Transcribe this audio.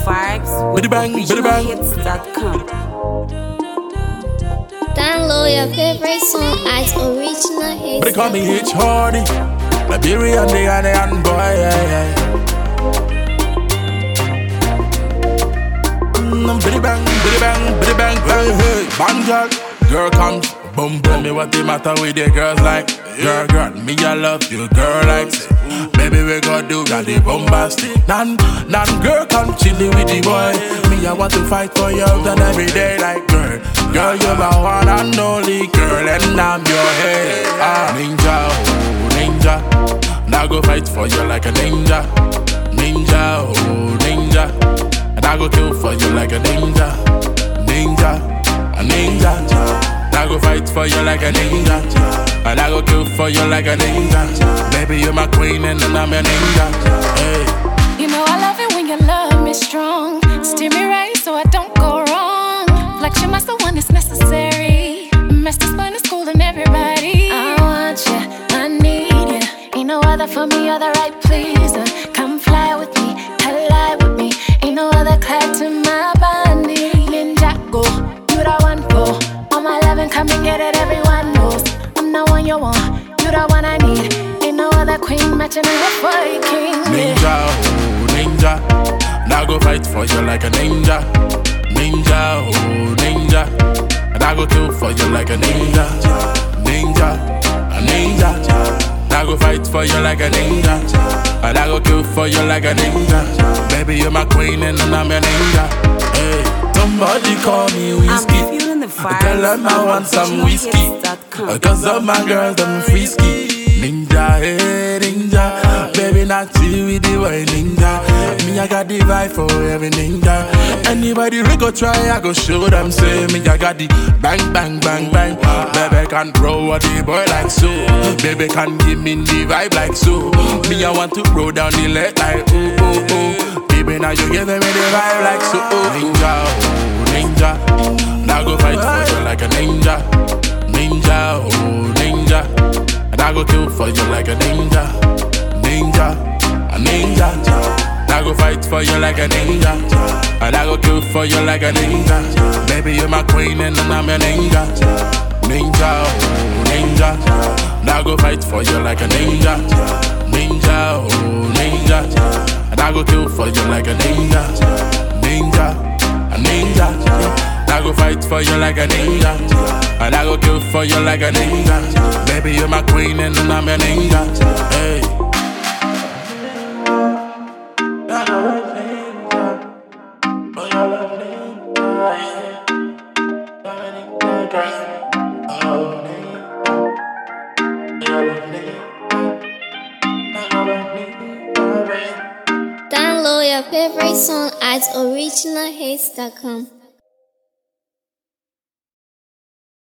vibes with originalhits.com. Download your favorite song at originalhits.com. They call me H Hardy, Liberian and boy, yeah. Biddy bang, hey, hey, bang girl. Girl come, boom, boom. Me what the matter with the girls like? Girl, me I love you, girl like say. Baby we gon' do that the bombastic. Nan, girl come chillin' with the boy. Me I want to fight for you and every day like girl. Girl you're my one and only girl and I'm your head. Ninja, oh ninja. Now go fight for you like a ninja. Ninja, oh ninja. And I go kill for you like a ninja. Ninja, a ninja. I go fight for you like a ninja. And I go kill for you like a ninja. Baby, you're my queen and I'm your ninja. Hey. You know I love it when your love is strong. Steer me right so I don't go wrong. Flex your muscle when it's necessary. Mess this fun is cooling everybody. I want you, I need you. Ain't no other for me, you're the right pleaser. Come fly with me, collide with me. Ain't no other clad to my body. Ninja go, you the one go. All my loving, come and get it, everyone knows. I'm the one you want, you the one I need. Ain't no other queen matching up for you, king. Ninja, oh ninja. Now go fight for you like a ninja. Ninja, oh ninja. And I go kill for you like a ninja. Ninja, a ninja. Now go fight for you like a ninja. And I go kill for you like a ninja. Baby, you're my queen and I'm your ninja. Hey, somebody call me whiskey. I'm feeling the vibes. Tell them I want some whiskey. Cause all my girls, them frisky. Ninja, hey ninja. Baby, not you with the boy ninja. Me, I got the vibe for every ninja. Anybody we go try, I go show them. Say me, I got the bang, bang, bang, bang. Baby can roll with the boy like so. Baby can give me the vibe like so. Me, I want to roll down the leg like ooh, ooh, ooh. Baby, now you giving me the vibe like so. Ninja, oh ninja. Now go fight for you like a ninja. Ninja, oh ninja. And I go kill for you like a ninja. Ninja, a ninja. I go fight for you like a ninja. And I go kill for you like a ninja. Baby, you're my queen and I'm your ninja. Ninja, oh ninja. I go fight for you like a ninja. Ninja, oh ninja. And I go kill for you like a ninja. Ninja, a ninja. I go fight for you like a ninja. And I go kill for you like a ninja. Baby, you're my queen and I'm your ninja. Hey. Download your favorite song at originalhits.com.